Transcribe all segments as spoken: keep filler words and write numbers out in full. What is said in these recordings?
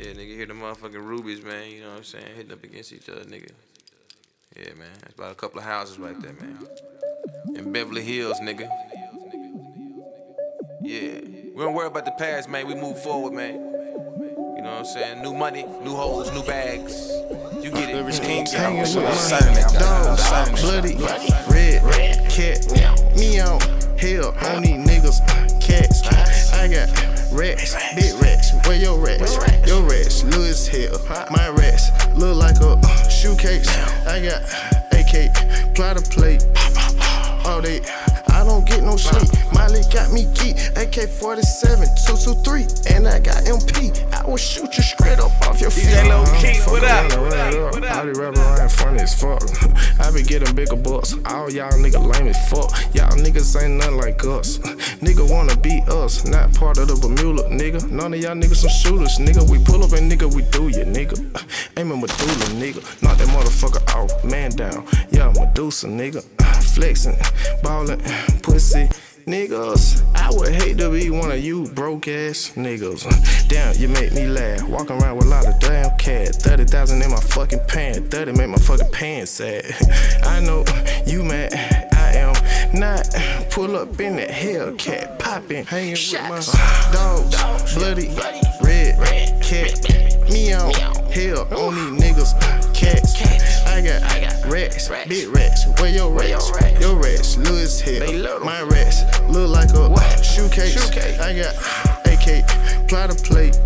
Yeah, nigga, hit the motherfucking rubies, man. You know what I'm saying? Hitting up against each other, nigga. Yeah, man. That's about a couple of houses right there, man. In Beverly Hills, nigga. Yeah. We don't worry about the past, man. We move forward, man. You know what I'm saying? New money, new hoes, new bags. You get it. Hanging with my dogs, bloody, red, cat, meow, hell on these niggas, cats. I got rats, big rats, where your rats? Your rats, little as hell. My rats look like a shoe case. I got A K, plot a plate, all day. I don't get no sleep. Miley got me geek. A K forty-seven, two two three, and I got M P. I will shoot you straight up off your feet. D J Lil Keith, what up? What up? What up? All these rappers around funny as fuck. I be getting bigger bucks. All y'all niggas lame as fuck. Y'all niggas ain't nothing like us. Nigga wanna beat us, not part of the Bermuda, nigga. None of y'all niggas some shooters, nigga. We pull up and nigga, we do ya, nigga. Aiming Medulla, nigga. Knock that motherfucker off, man down. Yeah, Medusa, nigga. Flexing, ballin', pussy niggas. I would hate to be one of you broke ass niggas. Damn, you make me laugh. Walking around with a lot of damn cat. thirty thousand in my fucking pants. thirty make my fucking pants sad. I know you mad. I am not. Pull up in that Hellcat, poppin', hanging with my dogs, bloody, red, cat, meow, hell on these niggas, cats. I got rats, big rats, where your rats? Your rats, little as hell. My rats look like a shoe case. I got A K, plot a plate,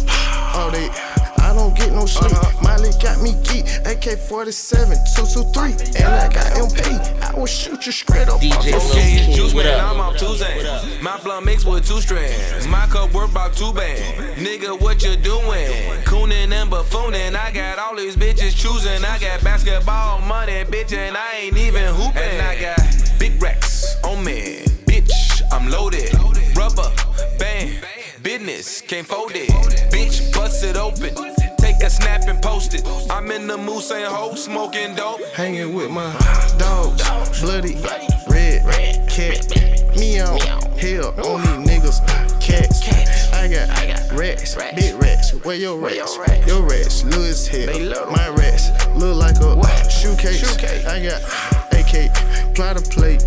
all day. I don't get no sleep. Miley got me geek. A K forty-seven, two two three, and I got M P. I will shoot you straight up. D J Okay, it's juice, man. I'm off Tuesday. My blunt mixed with two strands. My cup worth about two bands. Nigga, what you doing? Coonin' and buffoonin'. I got all these bitches choosing. I got basketball money, bitch, and I ain't even hooping. And I got big racks on me, bitch. I'm loaded. Rubber band. Business, can't fold it. Bitch, bust it open. Take a snap and post it. I'm in the mood saying ho, smoking dope. Hanging with my dogs, bloody, red, cat, meow, hell on these niggas, cats. I got rats, big rats, where your rats? Your rats, little as hell. My rats look like a shoe case. I got A K, plot a plate,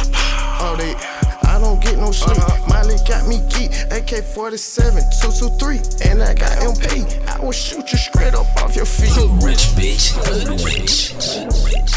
all day. I don't get no sleep. Miley got me geek. A K forty-seven, two two three, and I got M P. I will shoot you straight up off your feet. Rich bitch, good rich.